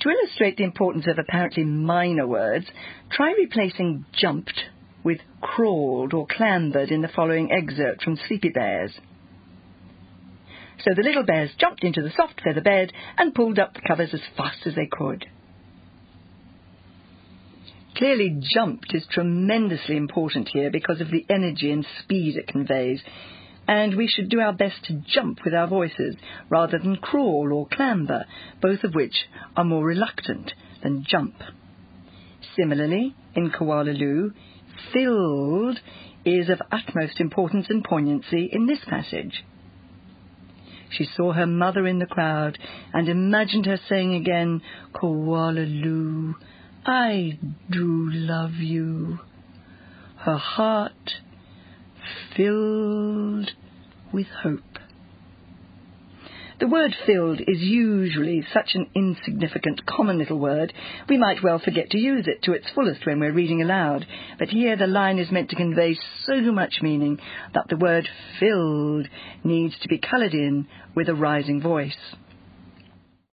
To illustrate the importance of apparently minor words, try replacing jumped with crawled or clambered in the following excerpt from Sleepy Bears. So the little bears jumped into the soft feather bed and pulled up the covers as fast as they could. Clearly, jumped is tremendously important here because of the energy and speed it conveys, and we should do our best to jump with our voices rather than crawl or clamber, both of which are more reluctant than jump. Similarly, in Koalaloo, filled is of utmost importance and poignancy in this passage. She saw her mother in the crowd and imagined her saying again, "Koalaloo, I do love you." Her heart filled with hope. The word filled is usually such an insignificant, common little word, we might well forget to use it to its fullest when we're reading aloud. But here the line is meant to convey so much meaning that the word filled needs to be coloured in with a rising voice.